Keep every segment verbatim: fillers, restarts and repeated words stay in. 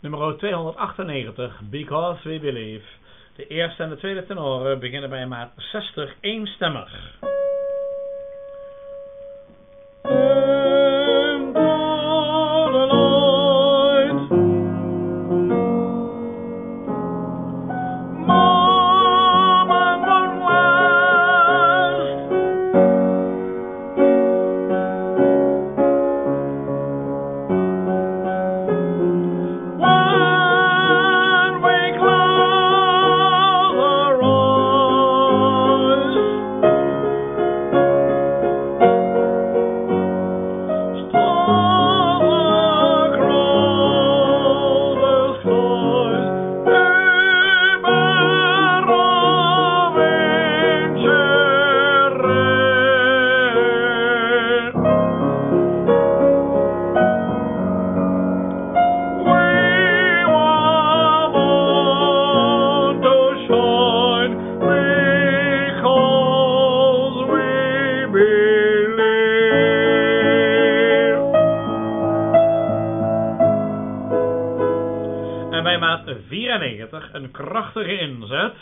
Nummer tweehonderdachtennegentig, Because We Believe. De eerste en de tweede tenoren beginnen bij maat zestig eenstemmig. En bij maat vierennegentig een krachtige inzet.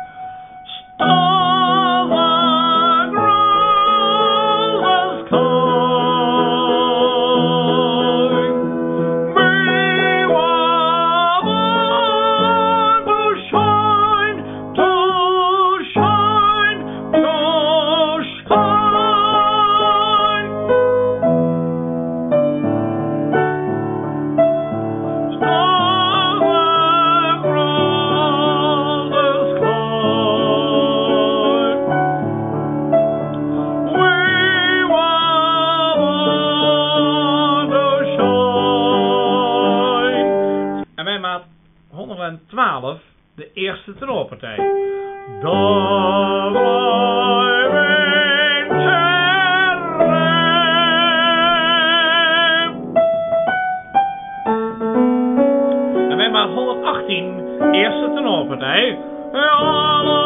En bij maat honderdtwaalf de eerste tenorpartij. En bij maat honderdachttien eerste tenorpartij.